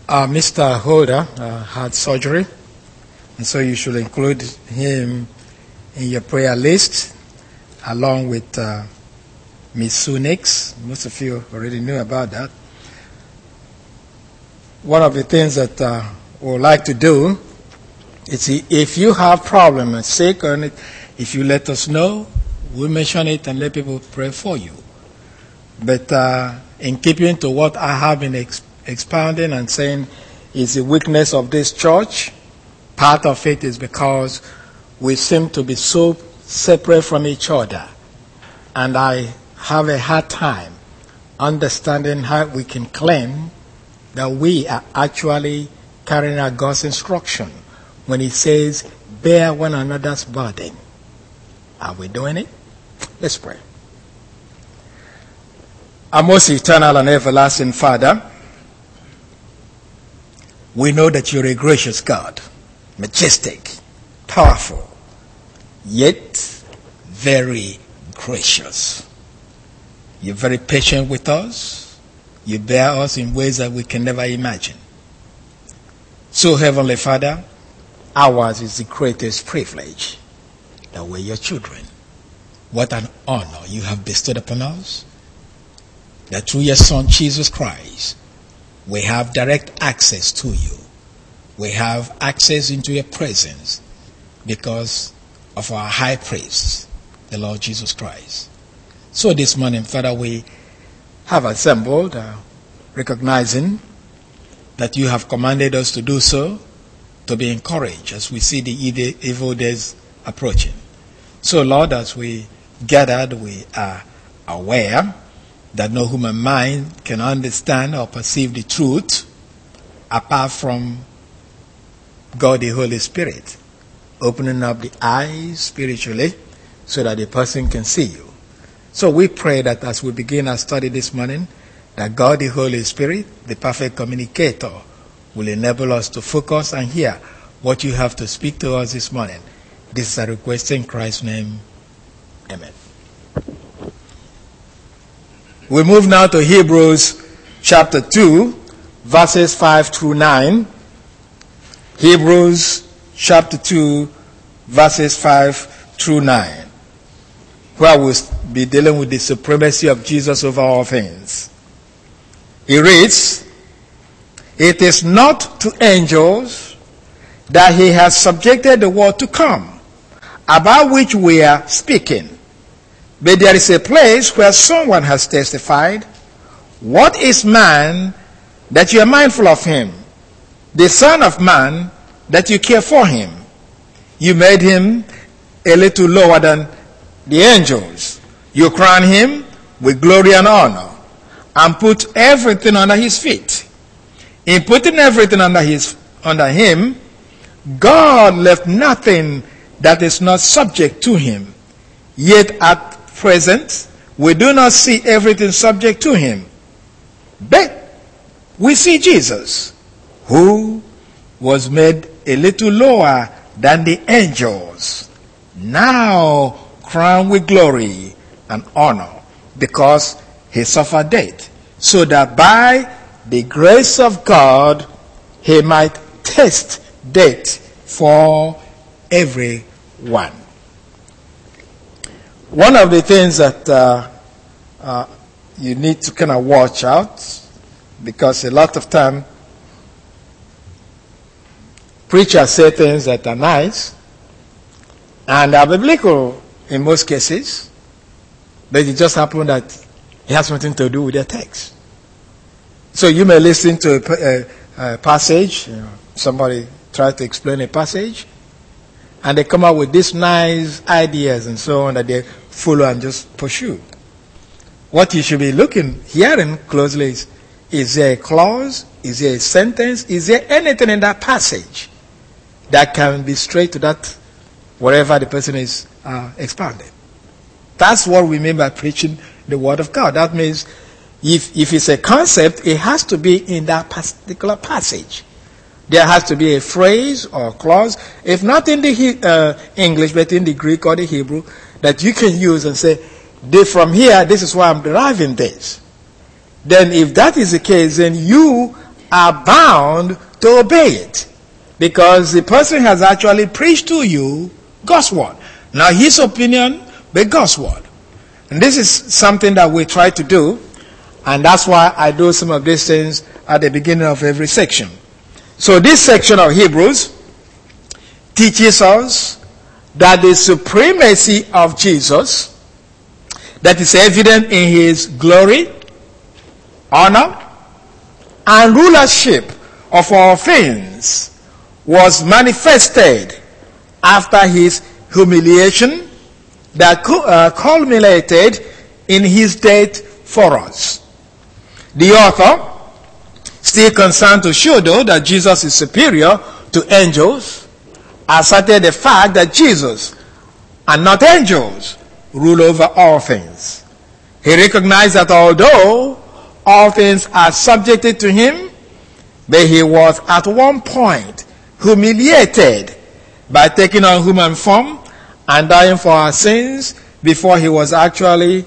Mr. Holder had surgery, and so you should include him in your prayer list, along with Ms. Sue Nix. Most of you already knew about that. One of the things that we would like to do is, if you have problem and sick on it, if you let us know, we'll mention it and let people pray for you. But in keeping to what I have been expounding and saying is the weakness of this church, part of it is because we seem to be so separate from each other. And I have a hard time understanding how we can claim that we are actually carrying out God's instruction when He says, bear one another's burden. Are we doing it? Let's pray. Our most eternal and everlasting Father, we know that you're a gracious God, majestic, powerful, yet very gracious. You're very patient with us. You bear us in ways that we can never imagine. So, Heavenly Father, ours is the greatest privilege that we're your children. What an honor you have bestowed upon us, that through your Son, Jesus Christ, we have direct access to you. We have access into your presence because of our high priest, the Lord Jesus Christ. So this morning, Father, we have assembled, recognizing that you have commanded us to do so, to be encouraged as we see the evil days approaching. So, Lord, as we gathered, we are aware that no human mind can understand or perceive the truth apart from God the Holy Spirit opening up the eyes spiritually so that the person can see you. So we pray that as we begin our study this morning, that God the Holy Spirit, the perfect communicator, will enable us to focus and hear what you have to speak to us this morning. This is a request in Christ's name. Amen. We move now to Hebrews chapter 2, verses 5 through 9. Hebrews chapter 2, verses 5 through 9. Where we'll be dealing with the supremacy of Jesus over all things. He reads, "It is not to angels that he has subjected the world to come, about which we are speaking. But there is a place where someone has testified, what is man that you are mindful of him? The Son of Man that you care for him. You made him a little lower than the angels. You crown him with glory and honor and put everything under his feet. In putting everything under him, God left nothing that is not subject to him. Yet at present, we do not see everything subject to him. But we see Jesus, who was made a little lower than the angels, now crowned with glory and honor, because he suffered death, so that by the grace of God he might taste death for everyone." One of the things that you need to kind of watch out, because a lot of time preachers say things that are nice and are biblical in most cases, but it just happened that it has nothing to do with their text. So you may listen to a passage, somebody tries to explain a passage, and they come up with these nice ideas and so on that they follow and just pursue. What you should be hearing closely is there a clause? Is there a sentence? Is there anything in that passage that can be straight to that, whatever the person is expounding? That's what we mean by preaching the Word of God. That means if it's a concept, it has to be in that particular passage. There has to be a phrase or a clause, if not in the English, but in the Greek or the Hebrew, that you can use and say, from here, this is why I'm deriving this. Then if that is the case, then you are bound to obey it, because the person has actually preached to you God's word. Now his opinion, but God's word. And this is something that we try to do, and that's why I do some of these things at the beginning of every section. So this section of Hebrews teaches us that the supremacy of Jesus, that is evident in his glory, honor, and rulership of all things, was manifested after his humiliation that culminated in his death for us. The author, still concerned to show though that Jesus is superior to angels, asserted the fact that Jesus and not angels rule over all things. He recognized that although all things are subjected to him, but he was at one point humiliated by taking on human form and dying for our sins before he was actually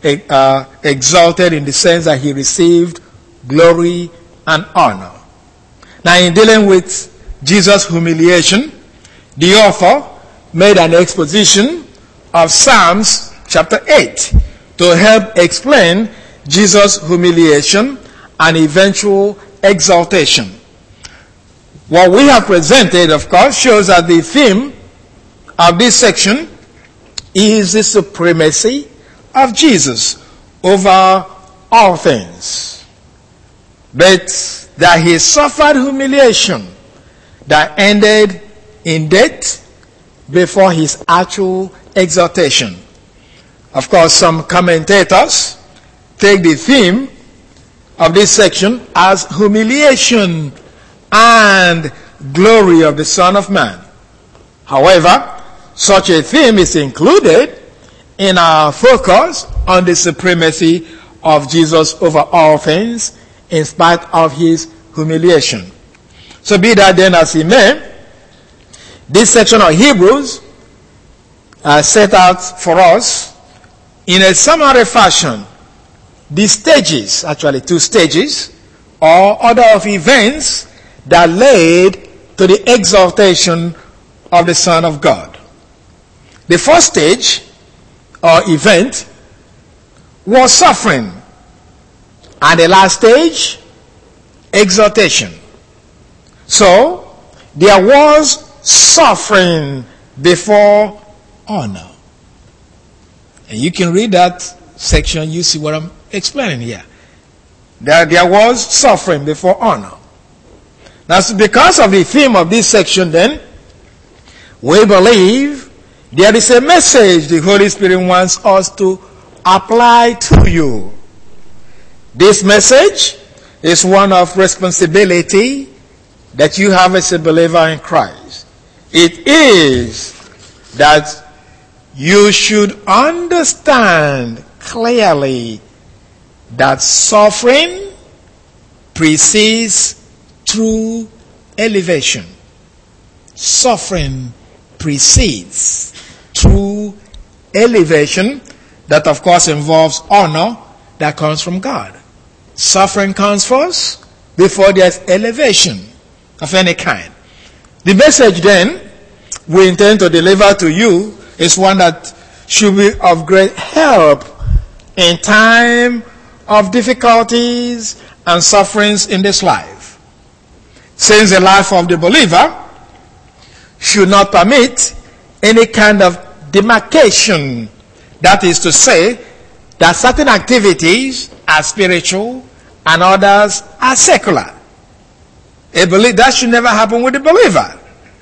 exalted in the sense that he received glory and honor. Now, in dealing with Jesus' humiliation, the author made an exposition of Psalms chapter 8 to help explain Jesus' humiliation and eventual exaltation. What we have presented, of course, shows that the theme of this section is the supremacy of Jesus over all things. But that he suffered humiliation that ended in death before his actual exaltation. Of course, some commentators take the theme of this section as humiliation and glory of the Son of Man. However, such a theme is included in our focus on the supremacy of Jesus over all things in spite of his humiliation. So be that then as it may, this section of Hebrews set out for us in a summary fashion the stages, actually 2 stages, or order of events that led to the exaltation of the Son of God. The first stage or event was suffering, and the last stage, exaltation. So there was suffering before honor. And you can read that section, you see what I'm explaining here. There was suffering before honor. That's because of the theme of this section then, we believe there is a message the Holy Spirit wants us to apply to you. This message is one of responsibility that you have as a believer in Christ. It is that you should understand clearly that suffering precedes true elevation. Suffering precedes true elevation that of course involves honor that comes from God. Suffering comes first before there's elevation of any kind. The message then we intend to deliver to you is one that should be of great help in time of difficulties and sufferings in this life. Since the life of the believer should not permit any kind of demarcation, that is to say, that certain activities are spiritual and others are secular. That should never happen with the believer.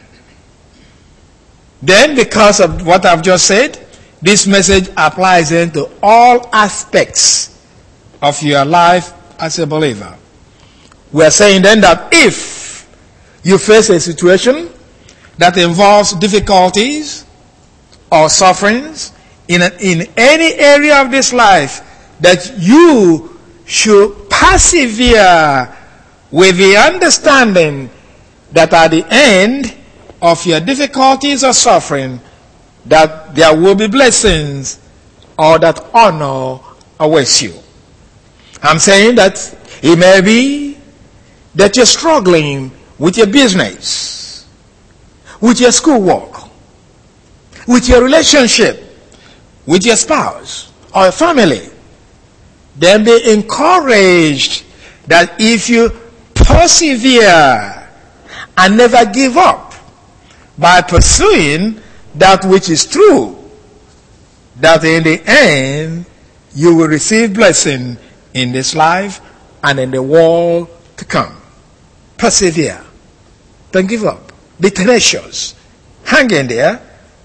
Then, because of what I've just said, this message applies then to all aspects of your life as a believer. We are saying then that if you face a situation that involves difficulties or sufferings in any area of this life, that you should persevere with the understanding that at the end of your difficulties or suffering, that there will be blessings or that honor awaits you. I'm saying that it may be that you're struggling with your business, with your schoolwork, with your relationship, with your spouse or your family, then be encouraged that if you persevere and never give up by pursuing that which is true, that in the end you will receive blessing in this life and in the world to come. Persevere. Don't give up. Be tenacious. Hang in there.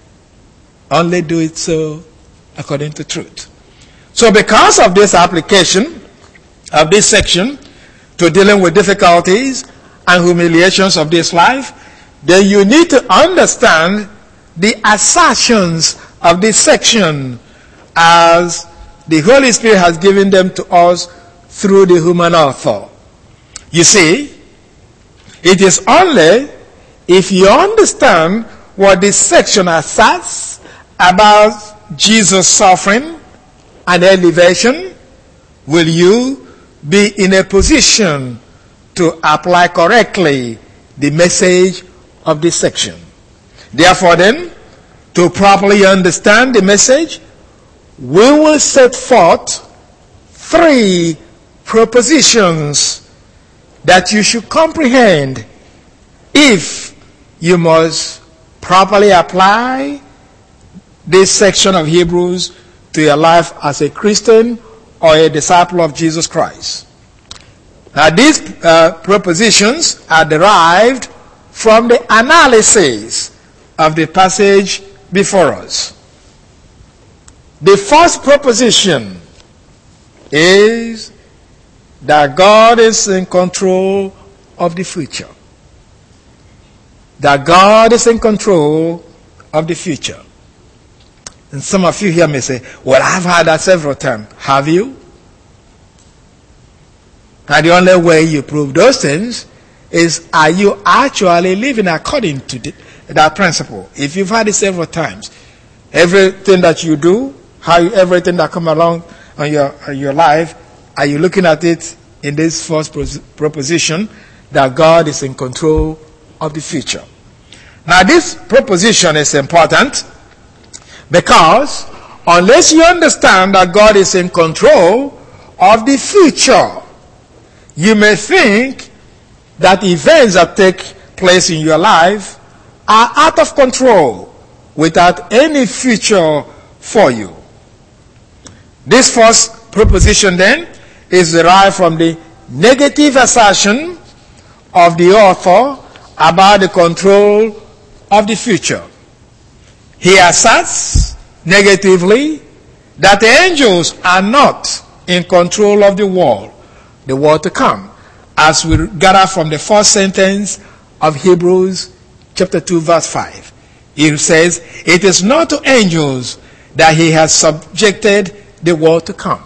Only do it so according to truth. So because of this application of this section to dealing with difficulties and humiliations of this life, then you need to understand the assertions of this section as the Holy Spirit has given them to us through the human author. You see, it is only if you understand what this section asserts about Jesus' suffering and elevation will you be in a position to apply correctly the message of this section. Therefore then, to properly understand the message, we will set forth 3 propositions that you should comprehend if you must properly apply this section of Hebrews to your life as a Christian or a disciple of Jesus Christ. Now these propositions are derived from the analysis of the passage before us. The first proposition is that God is in control of the future. That God is in control of the future. And some of you hear me say, well, I've heard that several times. Have you? And the only way you prove those things is, are you actually living according to that principle? If you've heard it several times, everything that you do, everything that comes along on your life, are you looking at it in this first proposition that God is in control of the future? Now this proposition is important because unless you understand that God is in control of the future, you may think that events that take place in your life are out of control without any future for you. This first proposition then is derived from the negative assertion of the author about the control of the future. He asserts negatively that the angels are not in control of the world to come, as we gather from the first sentence of Hebrews chapter 2 verse 5. It says, it is not to angels that he has subjected the world to come.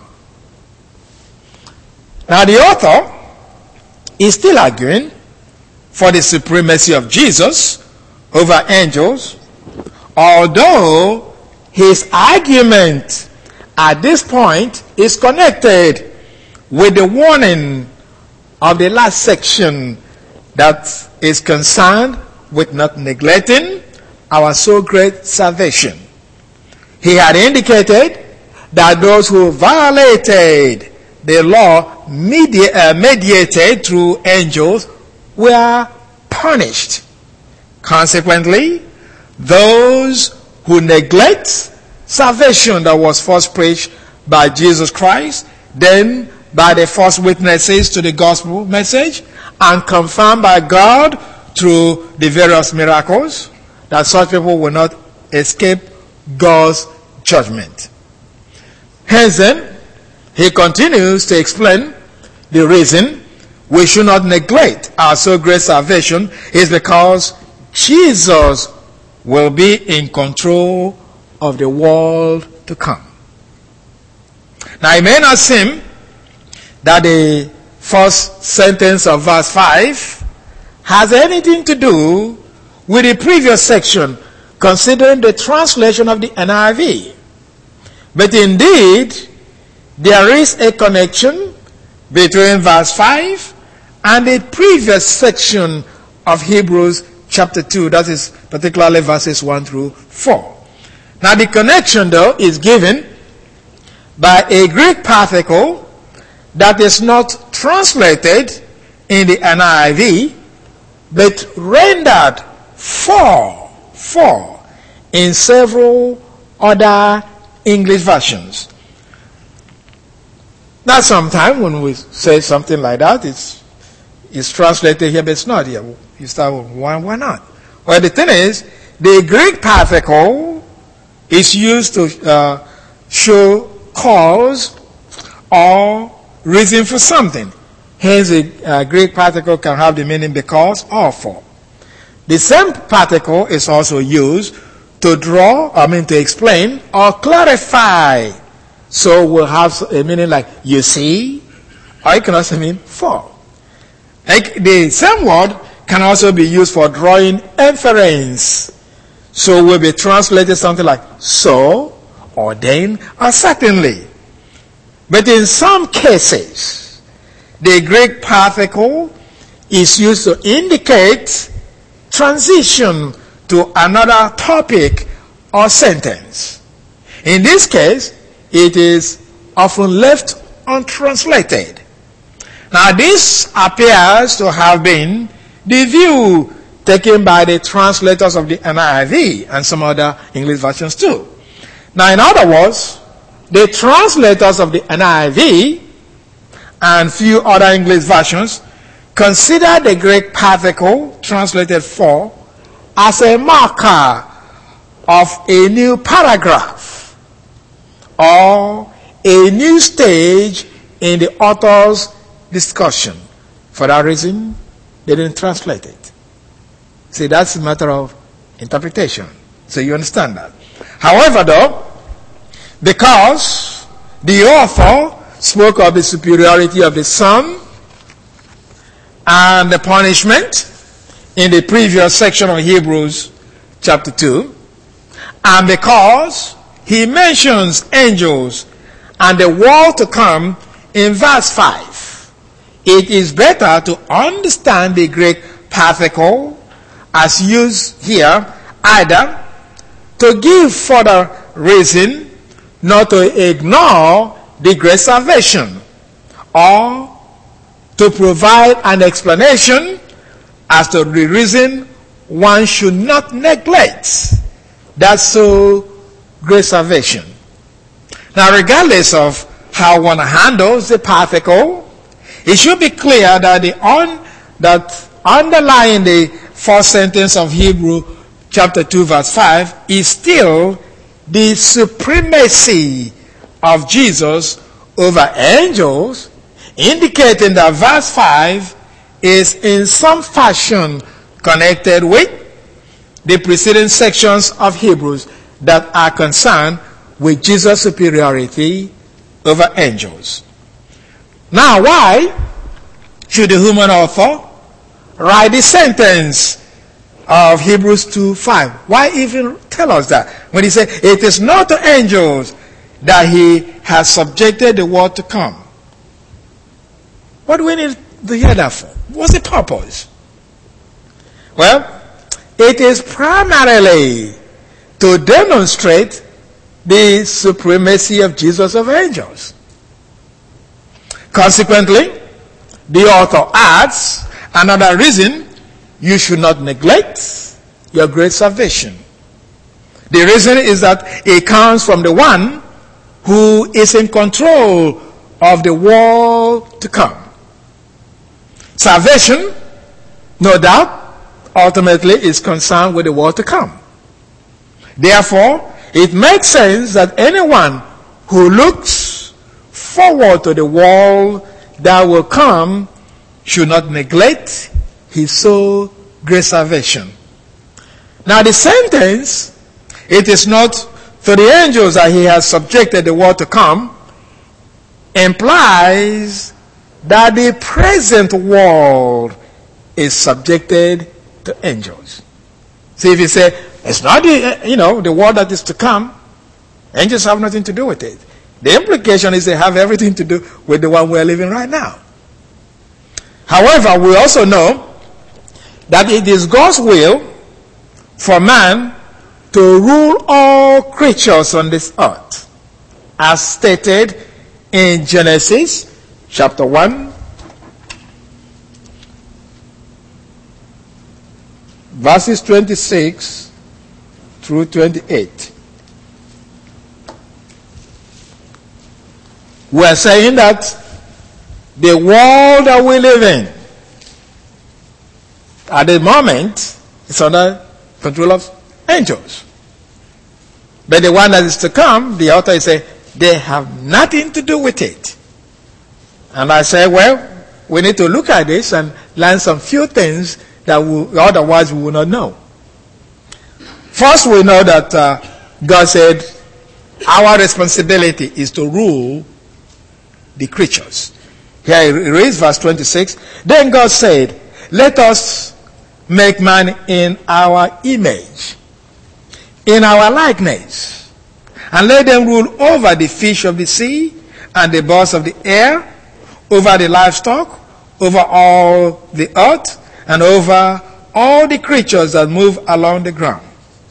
Now the author is still arguing for the supremacy of Jesus over angels, although his argument at this point is connected with the warning of the last section that is concerned with not neglecting our so great salvation. He had indicated that those who violated the law mediated through angels were punished. Consequently, those who neglect salvation that was first preached by Jesus Christ, then by the false witnesses to the gospel message, and confirmed by God through the various miracles, that such people will not escape God's judgment. Hence then, he continues to explain the reason we should not neglect our so great salvation is because Jesus will be in control of the world to come. Now it may not seem that the first sentence of verse 5 has anything to do with the previous section, considering the translation of the NIV. But indeed, there is a connection between verse 5 and the previous section of Hebrews chapter 2, that is particularly verses 1 through 4. Now the connection though is given by a Greek particle that is not translated in the NIV, but rendered for in several other English versions. Now sometimes when we say something like that, it's translated here, but it's not here. You start with why not? Well, the thing is, the Greek particle is used to show cause or reason for something. Hence, a Greek particle can have the meaning because or for. The same particle is also used to to explain or clarify. So we'll have a meaning like you see, or it can also mean for. Like the same word can also be used for drawing inference. So will be translated something like so, or then, or certainly. But in some cases, the Greek particle is used to indicate transition to another topic or sentence. In this case, it is often left untranslated. Now this appears to have been the view taken by the translators of the NIV and some other English versions too. Now in other words, the translators of the NIV and few other English versions consider the Greek particle translated for as a marker of a new paragraph or a new stage in the author's discussion. For that reason, they didn't translate it. See, that's a matter of interpretation. So you understand that. However, though, because the author spoke of the superiority of the Son and the punishment in the previous section of Hebrews chapter 2, and because he mentions angels and the world to come in verse 5, it is better to understand the Greek particle as used here either to give further reason not to ignore the great salvation, or to provide an explanation as to the reason one should not neglect that so great salvation. Now, regardless of how one handles the particle, it should be clear that that underlying the first sentence of Hebrew chapter 2 verse 5 is still the supremacy of Jesus over angels, indicating that verse 5 is in some fashion connected with the preceding sections of Hebrews that are concerned with Jesus' superiority over angels. Now, why should the human author write the sentence of Hebrews 2:5? Why even tell us that? When he said, it is not to angels that he has subjected the world to come. What do we need to hear that for? What's the purpose? Well, it is primarily to demonstrate the supremacy of Jesus over angels. Consequently, the author adds another reason you should not neglect your great salvation. The reason is that it comes from the one who is in control of the world to come. Salvation, no doubt, ultimately is concerned with the world to come. Therefore, it makes sense that anyone who looks forward to the world that will come should not neglect his so great salvation. Now the sentence, it is not to the angels that he has subjected the world to come, implies that the present world is subjected to angels. See, if you say, it's not the world that is to come, angels have nothing to do with it. The implication is they have everything to do with the one we're living right now. However, we also know that it is God's will for man to rule all creatures on this earth, as stated in Genesis chapter 1, verses 26 through 28. We are saying that the world that we live in at the moment is under control of angels. But the one that is to come, the author is saying, they have nothing to do with it. And I say, well, we need to look at this and learn some few things that otherwise we will not know. First, we know that God said our responsibility is to rule the creatures. Here he reads verse 26. Then God said, let us make man in our image, in our likeness, and let them rule over the fish of the sea and the birds of the air, over the livestock, over all the earth, and over all the creatures that move along the ground.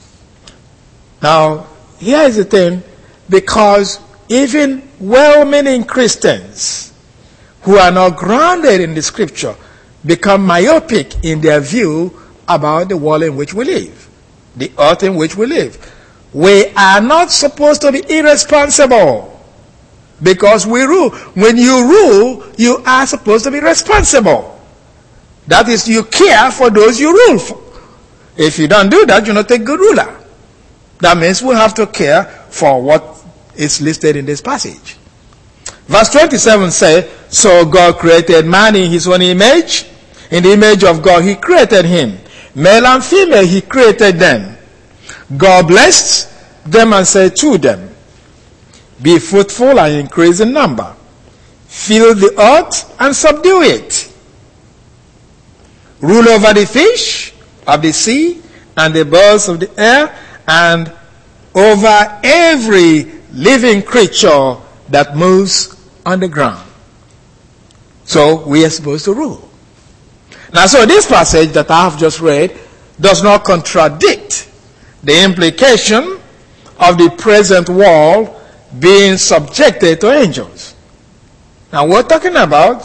Now, here is the thing, because even well-meaning Christians who are not grounded in the scripture become myopic in their view about the world in which we live, the earth in which we live. We are not supposed to be irresponsible because we rule. When you rule, you are supposed to be responsible. That is, you care for those you rule for. If you don't do that, you're not a good ruler. That means we have to care for what is listed in this passage. Verse 27 says, so God created man in his own image. In the image of God he created him. Male and female he created them. God blessed them and said to them, be fruitful and increase in number. Fill the earth and subdue it. Rule over the fish of the sea and the birds of the air and over every living creature that moves on the ground. So we are supposed to rule. Now, so this passage that I have just read does not contradict the implication of the present world being subjected to angels. Now, we're talking about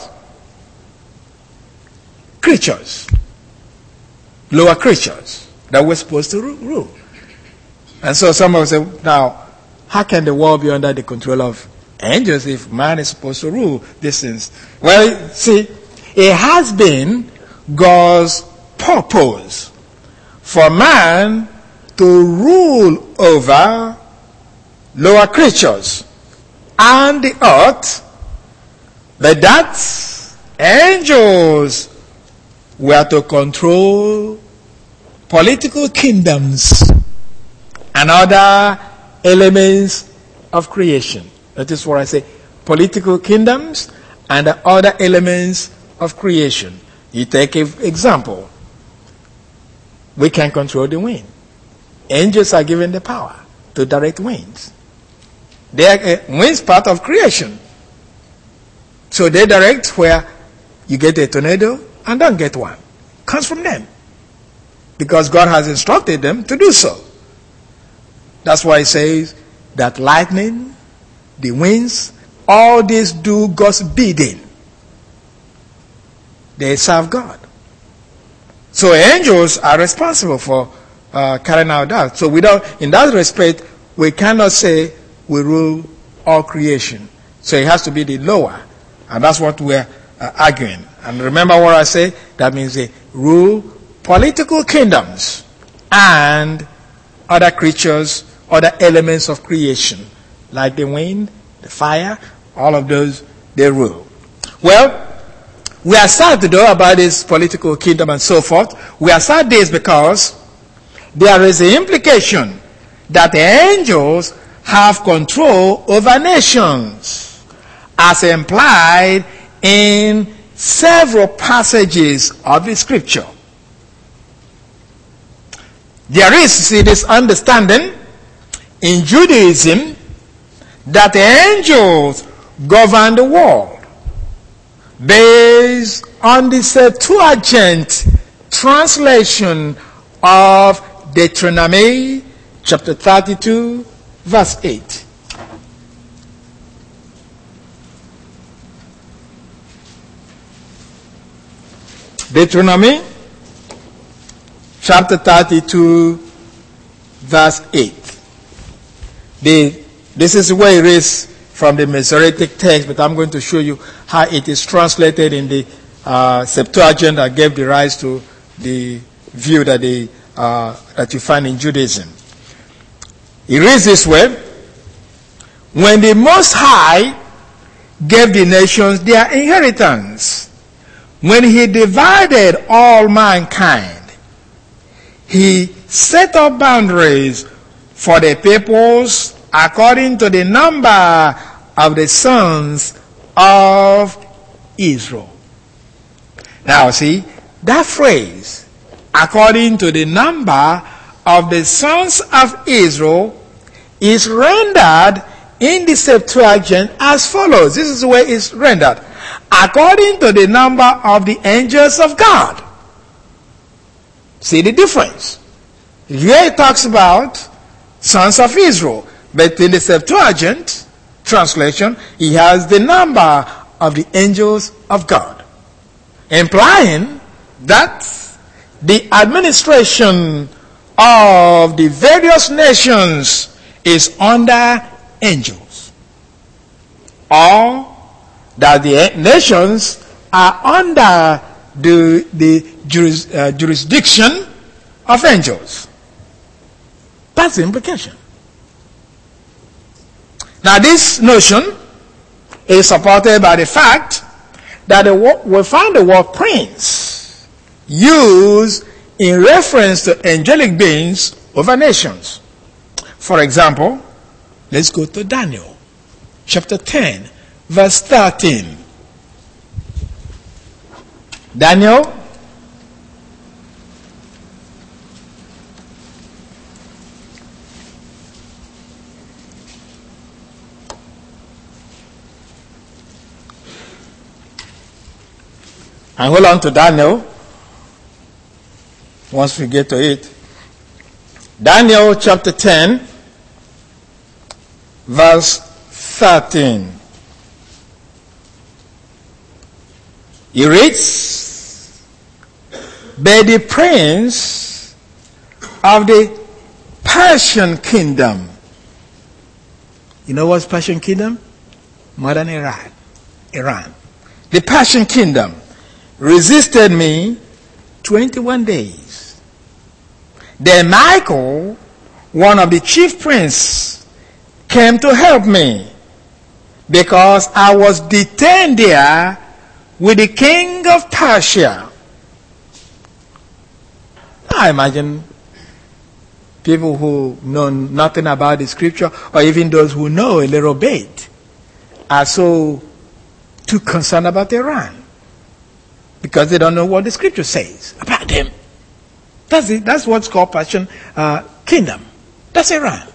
creatures, lower creatures that we're supposed to rule. And so some of us say, now, how can the world be under the control of angels if man is supposed to rule these things? Well, see, it has been God's purpose for man to rule over lower creatures and the earth, but that angels were to control political kingdoms and other elements of creation. That is what I say, political kingdoms and other elements of creation. You take an example. We can control the wind. Angels are given the power to direct winds. Winds part of creation. So they direct where you get a tornado and don't get one. Comes from them. Because God has instructed them to do so. That's why it says that lightning, the winds, all these do God's bidding. They serve God. So angels are responsible for carrying out that. So in that respect, we cannot say we rule all creation. So it has to be the lower. And that's what we're arguing. And remember what I say? That means they rule political kingdoms and other creatures, other elements of creation, like the wind, the fire, all of those, they rule. Well, we are sad though about this political kingdom and so forth. We are sad this because there is an implication that the angels have control over nations, as implied in several passages of the scripture. There is, see, this understanding in Judaism that the angels govern the world. based on the Septuagint translation of Deuteronomy chapter 32, verse 8. Deuteronomy chapter 32, verse 8. This is where it is from the Masoretic text, but I'm going to show you how it is translated in the Septuagint that gave the rise to the view that you find in Judaism. It reads this way: when the Most High gave the nations their inheritance, when he divided all mankind, he set up boundaries for the peoples according to the number of the sons of Israel. Now see, that phrase, according to the number of the sons of Israel, is rendered in the Septuagint as follows. This is the way it's rendered: according to the number of the angels of God. See the difference? Here it talks about sons of Israel, but in the Septuagint translation, he has the number of the angels of God, implying that the administration of the various nations is under angels, or that the nations are under the jurisdiction of angels. That's the implication. Now this notion is supported by the fact that we find the word prince used in reference to angelic beings over nations. For example, let's go to Daniel chapter 10, verse 13. Daniel and hold on to Daniel once we get to it. Daniel chapter 10, verse 13. He reads, "But the prince of the Persian kingdom." You know what's Persian kingdom? Modern Iran. The Persian kingdom resisted me 21 days. Then Michael, one of the chief princes, came to help me because I was detained there with the king of Persia. I imagine people who know nothing about the scripture, or even those who know a little bit, are so too concerned about Iran because they don't know what the scripture says about them. That's it. That's what's called Persian kingdom. That's Iran.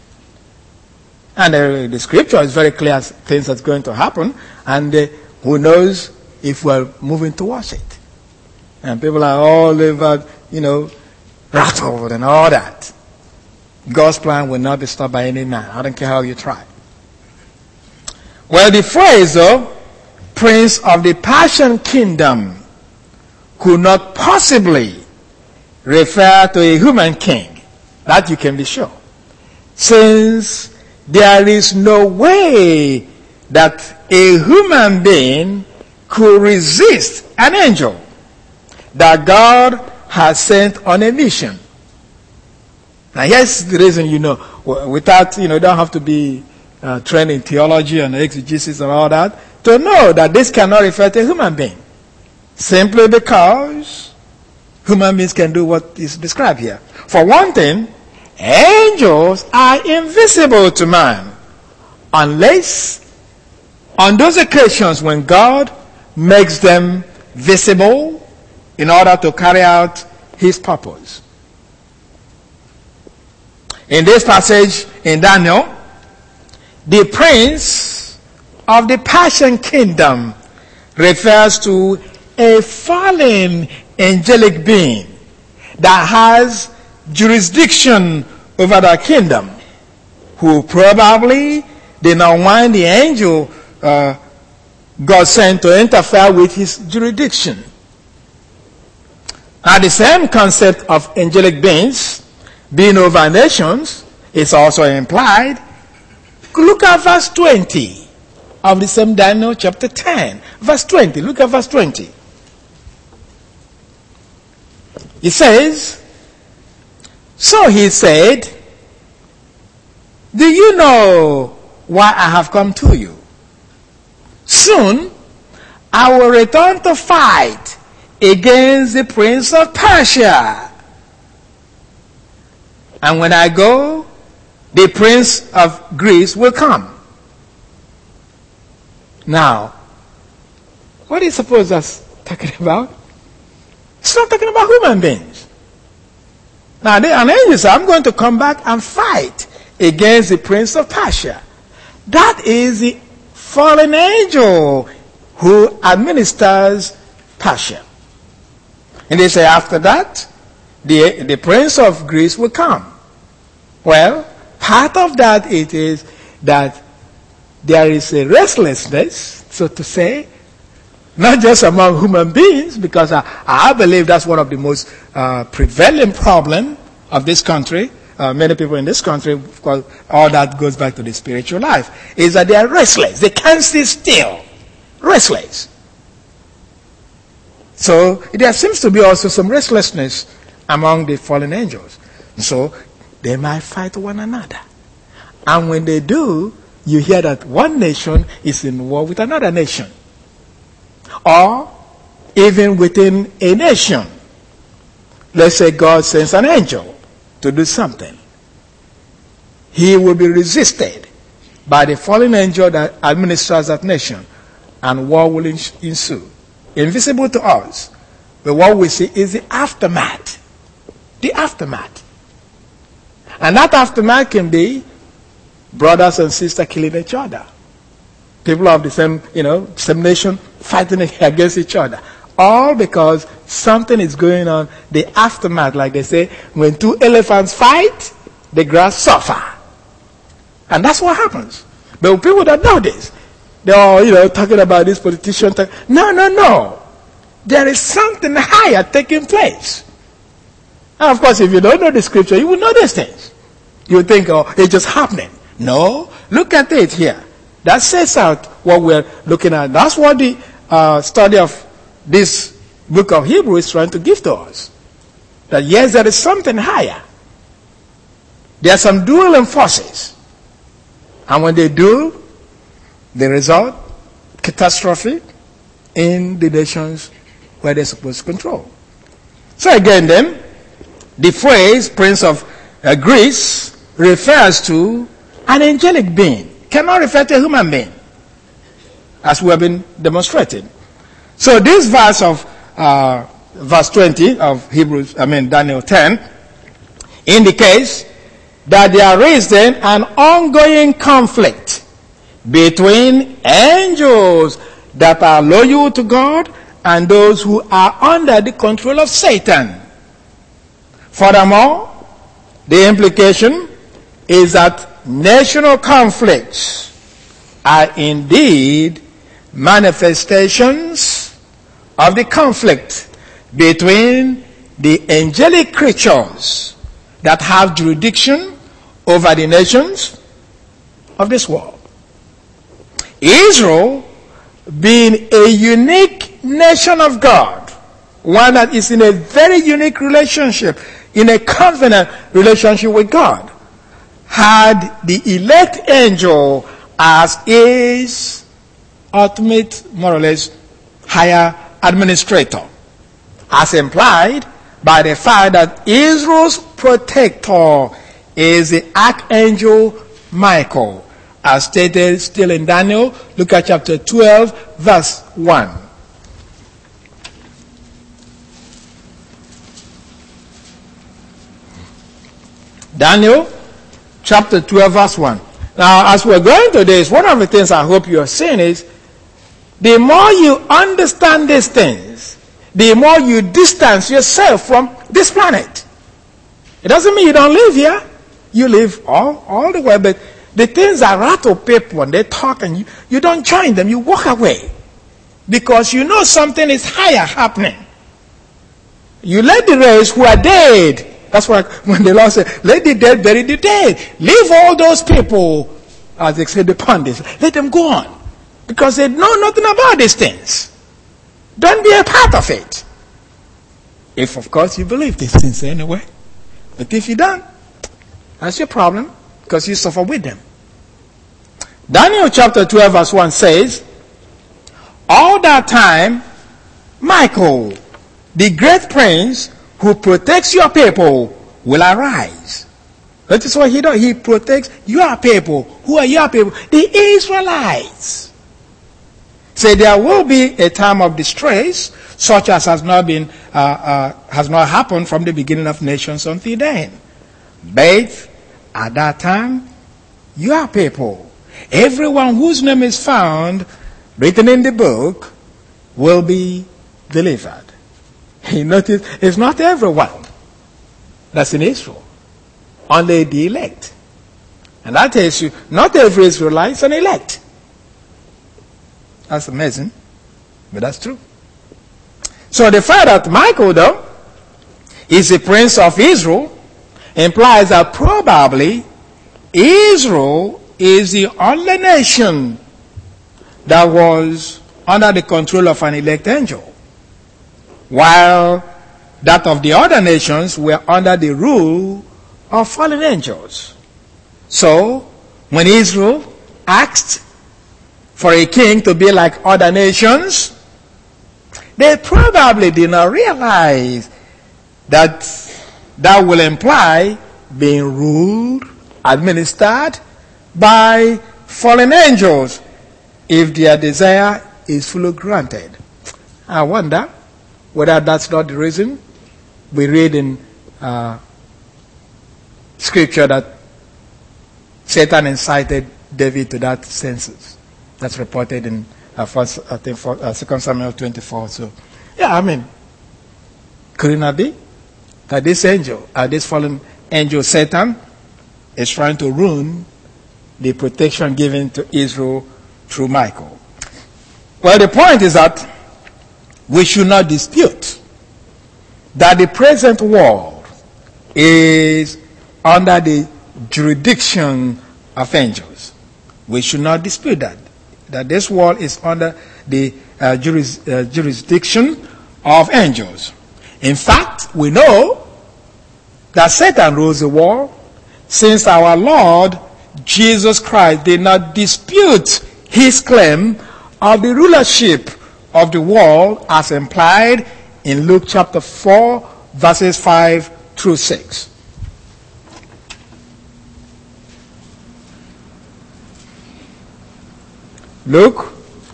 And the scripture is very clear as things that's going to happen, and who knows if we're moving towards it. And people are all over, rattled and all that. God's plan will not be stopped by any man. I don't care how you try. Well, the phrase, though, Prince of the Persian kingdom, could not possibly refer to a human king. That you can be sure. Since there is no way that a human being could resist an angel that God has sent on a mission. Now here's the reason, without, you don't have to be trained in theology and exegesis and all that, to know that this cannot refer to a human being. Simply because human beings can do what is described here. For one thing, angels are invisible to man, unless on those occasions when God makes them visible in order to carry out his purpose. In this passage in Daniel, the prince of the Persian kingdom refers to a fallen angelic being that has jurisdiction over the kingdom, who probably did not want the angel God sent to interfere with his jurisdiction. Now, the same concept of angelic beings being over nations is also implied. Look at verse 20 of the same Daniel chapter 10. Verse 20. Look at verse 20. It says, "So he said, do you know why I have come to you? Soon I will return to fight against the prince of Persia. And when I go, the prince of Greece will come." Now, what do you suppose that's talking about? It's not talking about human beings. Now, an angel said, "I'm going to come back and fight against the prince of Persia." That is the fallen angel who administers Persia. And they say after that, the prince of Greece will come. Well, part of that it is that there is a restlessness, so to say, not just among human beings, because I believe that's one of the most prevalent problems of this country. Many people in this country, of course, all that goes back to the spiritual life, is that they are restless. They can't sit still. Restless. So there seems to be also some restlessness among the fallen angels. So they might fight one another. And when they do, you hear that one nation is in war with another nation. Or even within a nation. Let's say God sends an angel to do something. He will be resisted by the fallen angel that administers that nation, and war will ensue. Invisible to us, but what we see is the aftermath. The aftermath. And that aftermath can be brothers and sisters killing each other. People of the same nation fighting against each other. All because something is going on. The aftermath, like they say, when two elephants fight, the grass suffer. And that's what happens. But people that know this, they're all, talking about this politician. No. There is something higher taking place. And of course, if you don't know the scripture, you will know these things. You would think, it's just happening. No, look at it here. That says out what we're looking at. That's what the study of this book of Hebrews is trying to give to us. That yes, there is something higher. There are some dueling forces. And when they duel, the result, catastrophe in the nations where they're supposed to control. So again then, the phrase Prince of Greece refers to an angelic being. Cannot refer to a human being, as we have been demonstrating. So this verse of verse 20 of Daniel 10 indicates that there is then an ongoing conflict between angels that are loyal to God and those who are under the control of Satan. Furthermore, the implication is that national conflicts are indeed manifestations of the conflict between the angelic creatures that have jurisdiction over the nations of this world. Israel, being a unique nation of God, one that is in a very unique relationship, in a covenant relationship with God, had the elect angel as his ultimate, more or less, higher administrator, as implied by the fact that Israel's protector is the archangel Michael, as stated still in Daniel. Look at chapter 12, verse 1. Daniel chapter 12, verse 1. Now, as we're going to this, one of the things I hope you are seeing is the more you understand these things, the more you distance yourself from this planet. It doesn't mean you don't live here. You live all the way, but the things that rattle people when they talk and you don't join them, you walk away. Because you know something is higher happening. You let the race who are dead. That's why when the Lord said, let the dead bury the dead. Leave all those people, as they say, the pundits. Let them go on. Because they know nothing about these things. Don't be a part of it. If, of course, you believe these things anyway. But if you don't, that's your problem. Because you suffer with them. Daniel chapter 12 verse 1 says, all that time, Michael, the great prince who protects your people, will arise. That is what he does. He protects your people. Who are your people? The Israelites. Say there will be a time of distress, such as has not happened from the beginning of nations until then. But at that time, your people, everyone whose name is found written in the book, will be delivered. You notice, it's not everyone that's in Israel, only the elect. And that tells you, not every Israelite is an elect. That's amazing, but that's true. So the fact that Michael, though, is the prince of Israel, implies that probably Israel is the only nation that was under the control of an elect angel, while that of the other nations were under the rule of fallen angels. So, when Israel asked for a king to be like other nations, they probably did not realize that that will imply being ruled, administered by fallen angels if their desire is fully granted. I wonder whether that's not the reason we read in scripture that Satan incited David to that census. That's reported in 2 Samuel 24. So, could it not be that this angel, this fallen angel Satan, is trying to ruin the protection given to Israel through Michael? Well, the point is that we should not dispute that the present world is under the jurisdiction of angels. We should not dispute that this world is under the jurisdiction of angels. In fact, we know that Satan rules the world, since our Lord Jesus Christ did not dispute his claim of the rulership of the world as implied in Luke chapter 4 verses 5 through 6. Luke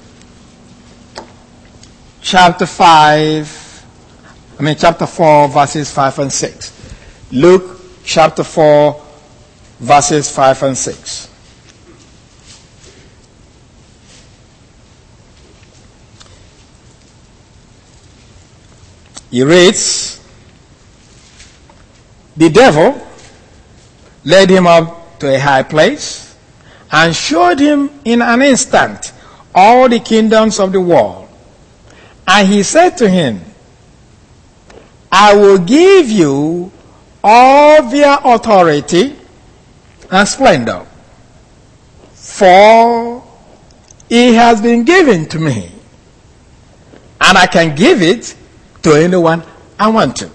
chapter 4 verses 5 and 6. Luke chapter 4 verses 5 and 6. He reads, the devil led him up to a high place and showed him in an instant all the kingdoms of the world. And he said to him, I will give you all their authority and splendor, for it has been given to me, and I can give it to anyone I want to.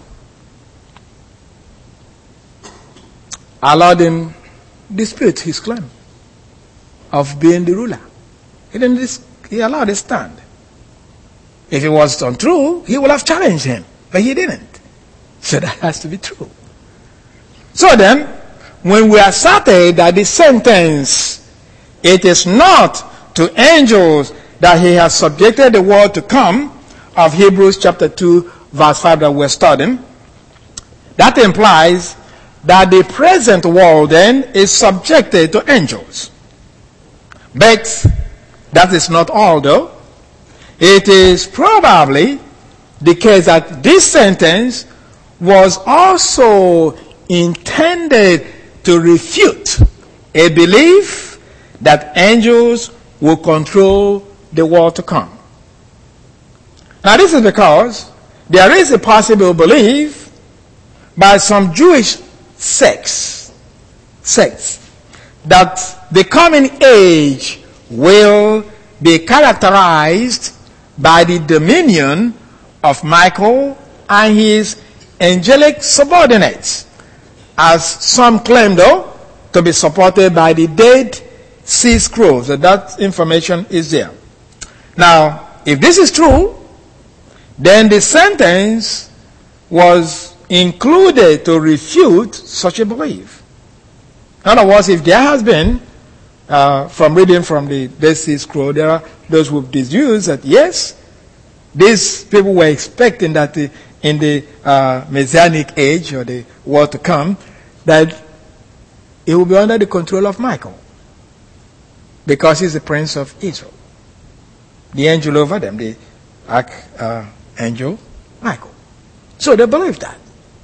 Allah didn't dispute his claim of being the ruler. He allowed it stand. If it was untrue, he would have challenged him, but he didn't. So that has to be true. So then, when we asserted that the sentence, it is not to angels that he has subjected the world to come, of Hebrews chapter 2 verse 5 that we're studying, that implies that the present world then is subjected to angels. But that is not all, though. It is probably the case that this sentence was also intended to refute a belief that angels will control the world to come. Now this is because there is a possible belief by some Jewish sects that the coming age will be characterized by the dominion of Michael and his angelic subordinates, as some claim, though, to be supported by the Dead Sea Scrolls. So that information is there. Now, if this is true, then the sentence was included to refute such a belief. In other words, if there has been, from reading from the Dead Sea Scroll, there are those who deduce that yes, these people were expecting that in the Messianic age, or the world to come, that it will be under the control of Michael, because he's the Prince of Israel, the angel over them, the archangel Michael. So they believe that.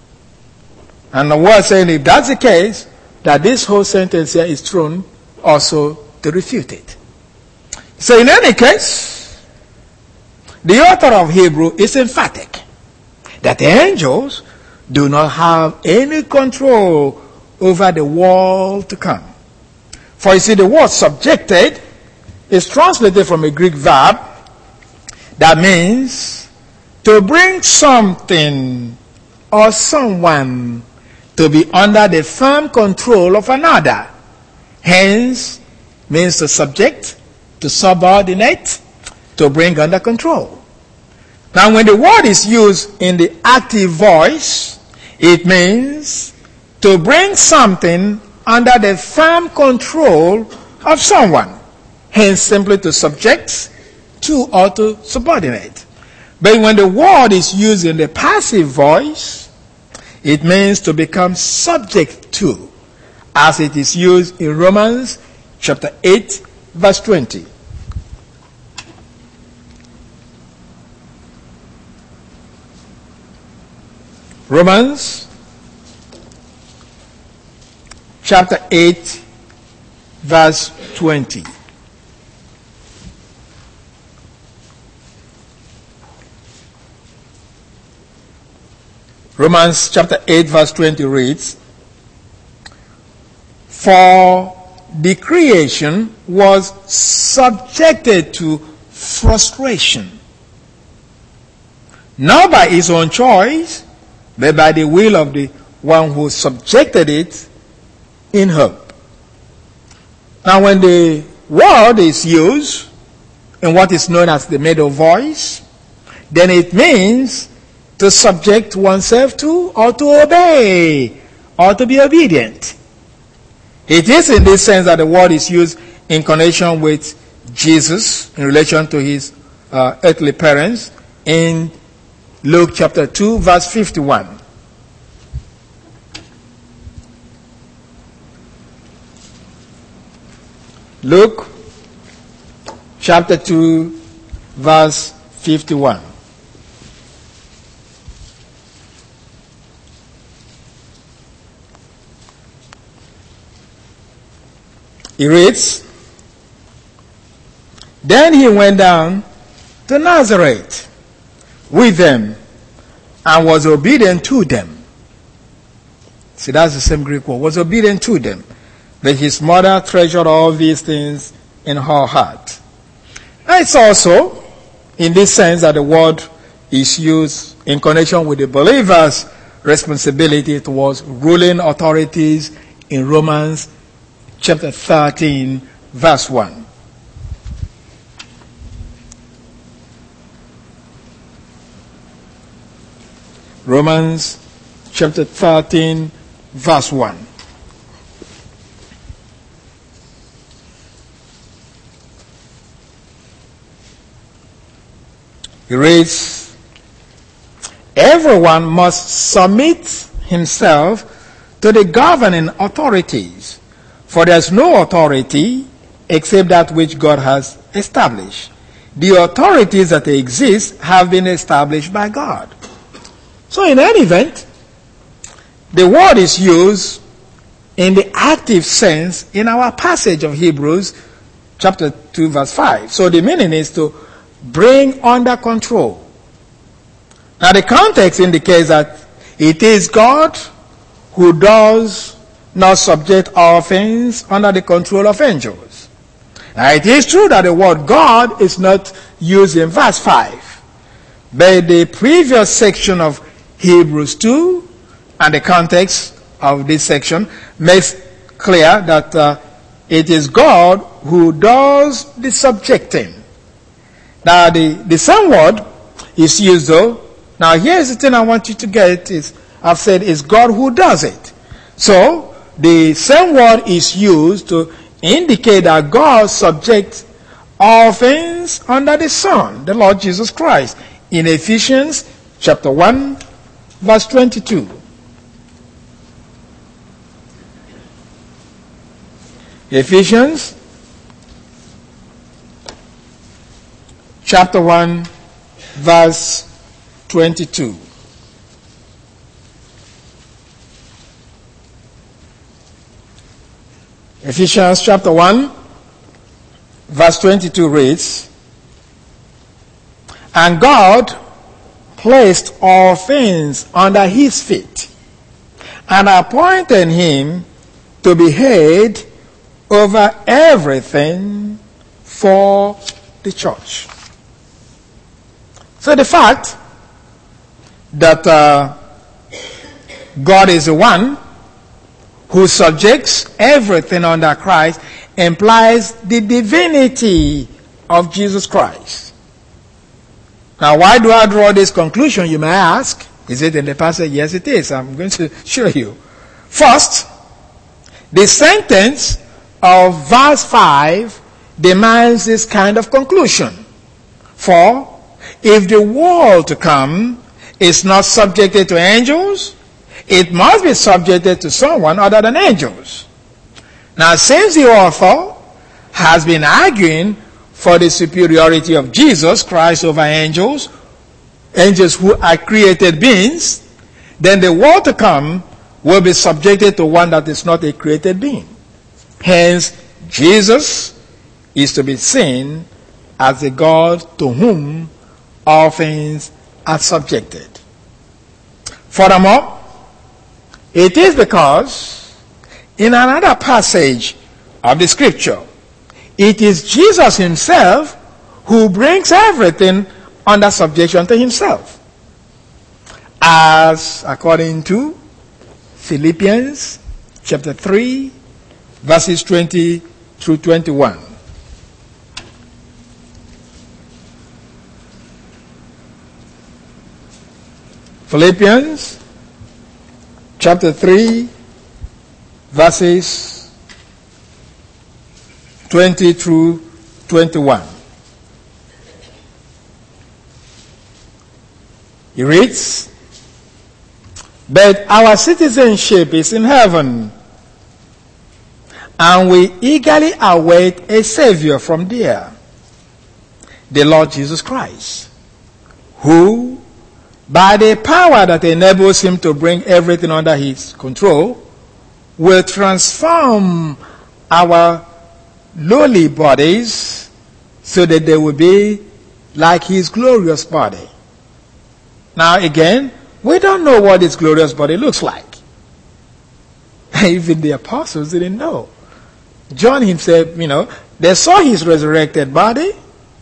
And the word saying, if that's the case, that this whole sentence here is thrown also to refute it. So in any case, the author of Hebrew is emphatic that the angels do not have any control over the world to come. For you see, the word subjected is translated from a Greek verb that means to bring something or someone to be under the firm control of another. Hence, means to subject, to subordinate, to bring under control. Now, when the word is used in the active voice, it means to bring something under the firm control of someone. Hence, simply to subject, to, or to subordinate. But when the word is used in the passive voice, it means to become subject to, as it is used in Romans chapter 8, verse 20. Romans chapter 8, verse 20. Romans chapter 8, verse 20 reads, "For the creation was subjected to frustration, not by its own choice, but by the will of the one who subjected it, in hope." Now, when the word is used in what is known as the middle voice, then it means to subject oneself to, or to obey, or to be obedient. It is in this sense that the word is used in connection with Jesus in relation to his earthly parents in Luke chapter 2, verse 51. Luke chapter 2, verse 51. He reads, "Then he went down to Nazareth with them and was obedient to them." See, that's the same Greek word, was obedient to them. But his mother treasured all these things in her heart. And it's also in this sense that the word is used in connection with the believer's responsibility towards ruling authorities in Romans chapter 13, verse 1. Romans chapter 13, verse 1. He reads, "Everyone must submit himself to the governing authorities, for there is no authority except that which God has established. the authorities that exist have been established by God. So in any event, the word is used in the active sense in our passage of Hebrews chapter 2 verse 5. So the meaning is to bring under control. Now the context indicates that it is God who does not subject all things under the control of angels. Now it is true that the word God is not used in verse 5, but the previous section of Hebrews 2 and the context of this section makes clear that it is God who does the subjecting. Now the same word is used though. Now here's the thing I want you to get is, I've said it's God who does it. So the same word is used to indicate that God subjects all things under the Son, the Lord Jesus Christ, in Ephesians chapter 1 verse 22. Ephesians chapter 1 verse 22. Ephesians chapter 1 verse 22 reads, "And God placed all things under his feet, and appointed him to be head over everything for the church." So the fact that God is the one who subjects everything under Christ implies the divinity of Jesus Christ. Now, why do I draw this conclusion, you may ask? Is it in the passage? Yes, it is. I'm going to show you. First, the sentence of verse 5 demands this kind of conclusion. For if the world to come is not subjected to angels, it must be subjected to someone other than angels. Now, since the author has been arguing for the superiority of Jesus Christ over angels, angels who are created beings, then the world to come will be subjected to one that is not a created being. Hence, Jesus is to be seen as the God to whom all things are subjected. Furthermore, it is because in another passage of the scripture, it is Jesus himself who brings everything under subjection to himself. As according to Philippians chapter 3, verses 20 through 21. Philippians chapter 3, verses 20 through 21. He reads, "But our citizenship is in heaven, and we eagerly await a Savior from there, the Lord Jesus Christ, who, by the power that enables him to bring everything under his control, will transform our lowly bodies so that they will be like his glorious body." Now again, we don't know what his glorious body looks like. Even the apostles didn't know. John himself, they saw his resurrected body,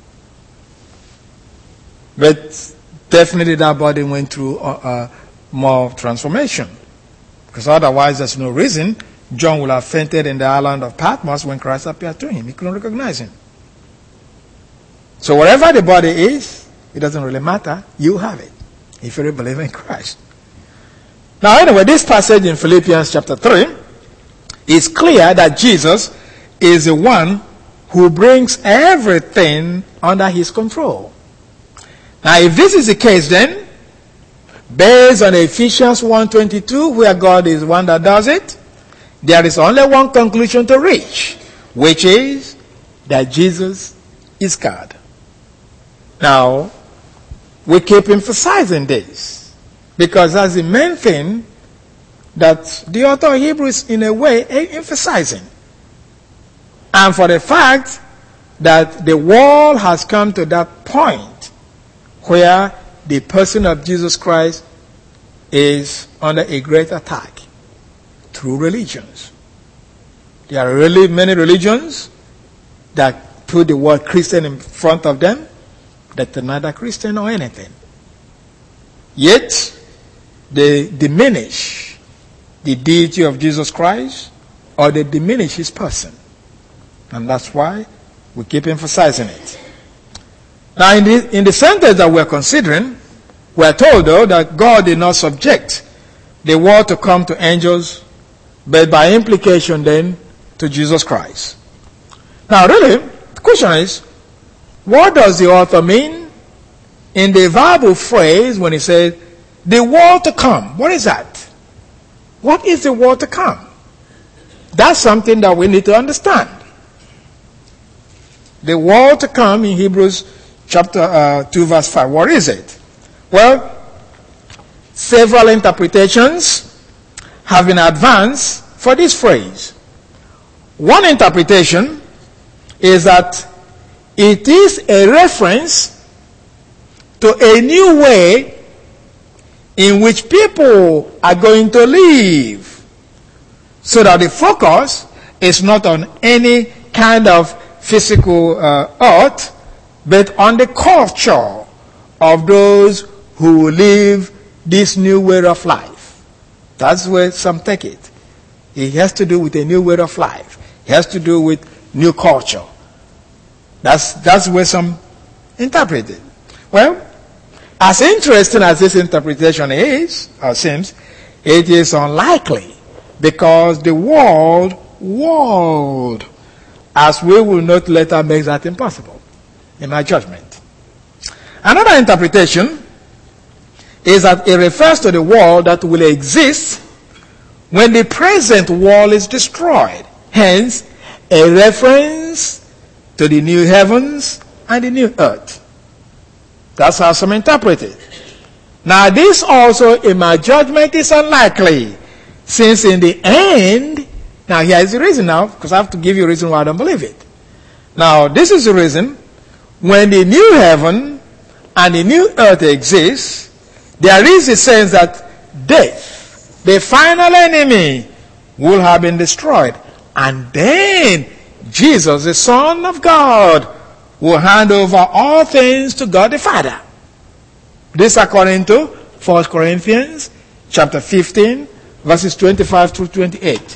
but definitely that body went through more transformation. Because otherwise there's no reason John would have fainted in the island of Patmos when Christ appeared to him. He couldn't recognize him. So whatever the body is, it doesn't really matter. You have it, if you're a believer in Christ. Now anyway, this passage in Philippians chapter 3 is clear that Jesus is the one who brings everything under his control. Now if this is the case, then, based on Ephesians 1:22, where God is one that does it, there is only one conclusion to reach, which is that Jesus is God. Now, we keep emphasizing this because that's the main thing that the author of Hebrews, in a way, emphasizing. And for the fact that the world has come to that point where the person of Jesus Christ is under a great attack through religions. There are really many religions that put the word Christian in front of them that are neither Christian or anything. Yet, they diminish the deity of Jesus Christ or they diminish his person. And that's why we keep emphasizing it. Now, in the sentence that we're considering, we're told, though, that God did not subject the world to come to angels, but by implication then to Jesus Christ. Now, really, the question is, what does the author mean in the verbal phrase when he says, the world to come? What is that? What is the world to come? That's something that we need to understand. The world to come in Hebrews chapter 2 verse 5. What is it? Well, several interpretations have been advanced for this phrase. One interpretation is that it is a reference to a new way in which people are going to live, so that the focus is not on any kind of physical earth, but on the culture of those who live this new way of life. That's where some take it. It has to do with a new way of life. It has to do with new culture. That's where some interpret it. Well, as interesting as this interpretation is, or seems, it is unlikely because the world, as we will note later, makes that impossible, in my judgment. Another interpretation is that it refers to the world that will exist when the present world is destroyed. Hence, a reference to the new heavens and the new earth. That's how some interpret it. Now, this also, in my judgment, is unlikely, since in the end, now here is the reason now, because I have to give you a reason why I don't believe it. Now, this is the reason. When the new heaven and the new earth exists, there is a sense that death, the final enemy, will have been destroyed. And then Jesus, the Son of God, will hand over all things to God the Father. This according to 1 Corinthians chapter 15, verses 25 through 28.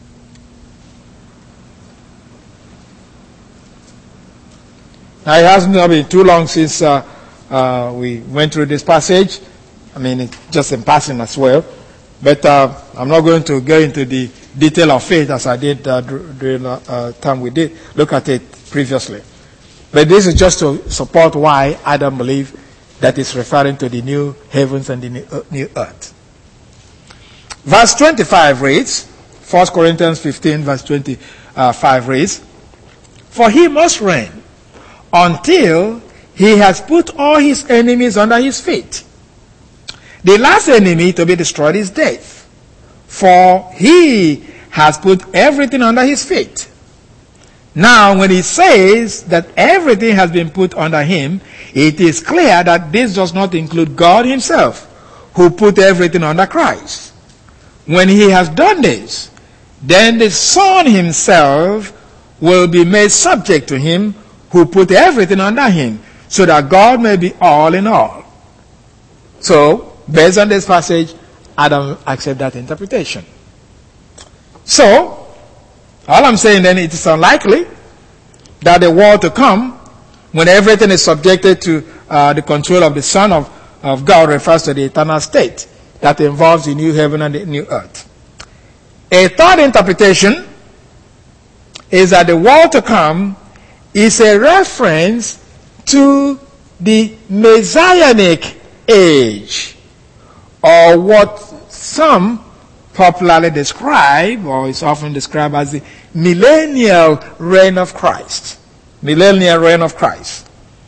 Now, it hasn't been too long since we went through this passage. I mean, it's just in passing as well. But I'm not going to go into the detail of faith as I did during the time we did look at it previously. But this is just to support why I don't believe that it's referring to the new heavens and the new earth. Verse 25 reads, 1 Corinthians 15 verse 25 reads, "For he must reign until he has put all his enemies under his feet. The last enemy to be destroyed is death, for he has put everything under his feet." Now, when he says that everything has been put under him, it is clear that this does not include God himself, who put everything under Christ. When he has done this, then the Son himself will be made subject to him who put everything under him, so that God may be all in all. So, based on this passage, I don't accept that interpretation. So, all I'm saying then, it is unlikely that the world to come, when everything is subjected to the control of the Son of God, refers to the eternal state that involves the new heaven and the new earth. A third interpretation is that the world to come is a reference to the Messianic age, or what some popularly describe, or is often described as the millennial reign of Christ. Millennial reign of Christ.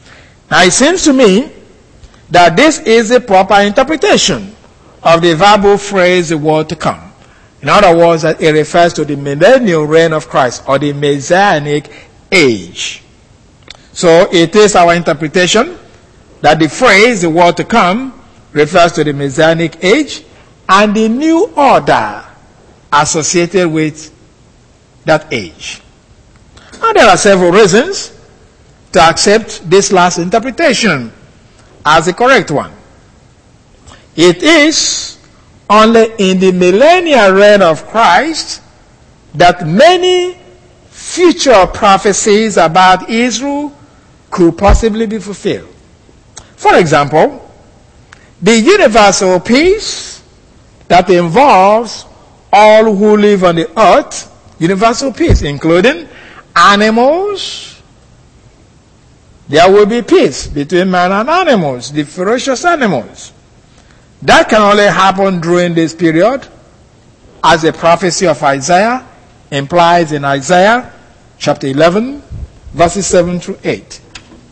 Now it seems to me that this is a proper interpretation of the verbal phrase, the world to come. In other words, that it refers to the millennial reign of Christ, or the Messianic age. So it is our interpretation that the phrase, the world to come, refers to the Messianic age and the new order associated with that age. And there are several reasons to accept this last interpretation as the correct one. It is only in the millennial reign of Christ that many future prophecies about Israel could possibly be fulfilled. For example, the universal peace that involves all who live on the earth, universal peace, including animals. There will be peace between man and animals, the ferocious animals. That can only happen during this period, as the prophecy of Isaiah implies in Isaiah chapter 11, verses 7 through 8.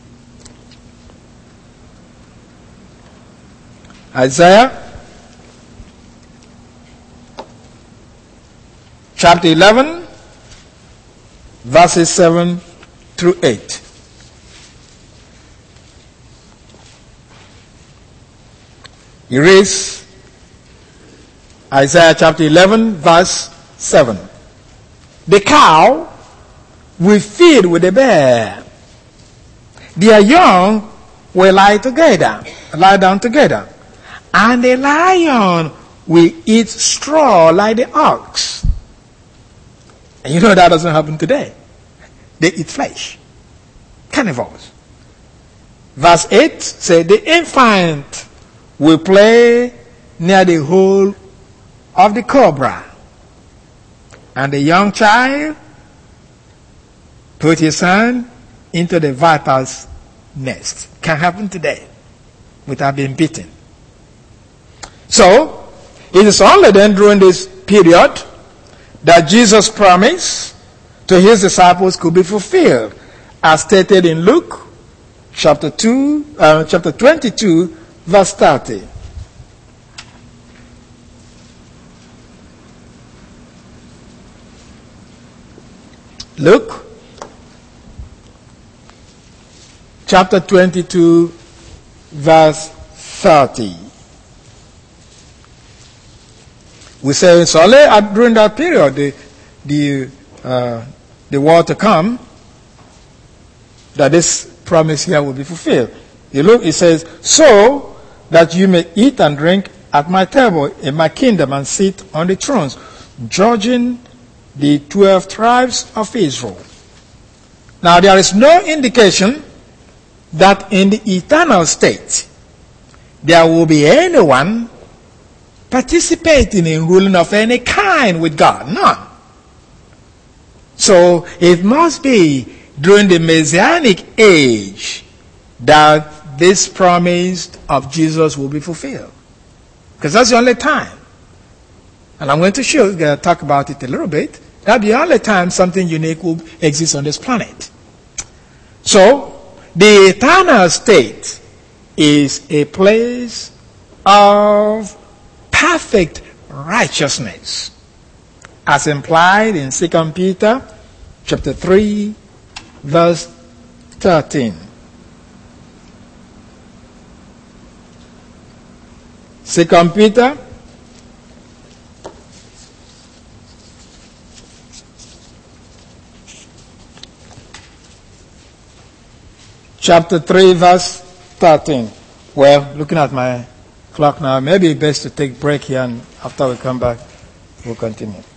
Isaiah chapter 11, verses 7 through 8. He reads Isaiah chapter 11, verse 7. The cow will feed with the bear. Their young will lie down together. And the lion will eat straw like the ox. And you know that doesn't happen today. They eat flesh. Carnivores. Verse 8 says, the infant will play near the hole of the cobra. And the young child put his hand into the viper's nest. Can happen today without being beaten. So, it is only then during this period that Jesus' promise to his disciples could be fulfilled, as stated in Luke chapter 22, verse 30. Luke chapter 22, verse 30. We say it's only during that period, the world to come, that this promise here will be fulfilled. You look, it says, so that you may eat and drink at my table in my kingdom and sit on the thrones, judging the 12 tribes of Israel. Now there is no indication that in the eternal state there will be anyone participating in ruling of any kind with God. None. So it must be during the Messianic age that this promise of Jesus will be fulfilled. Because that's the only time. And I'm going to talk about it a little bit. That'll be the only time something unique will exist on this planet. So, the eternal state is a place of perfect righteousness, as implied in 2 Peter chapter 3, verse 13. 2 Peter chapter 3, verse 13. Well, looking at my clock now, maybe best to take a break here, and after we come back, we'll continue.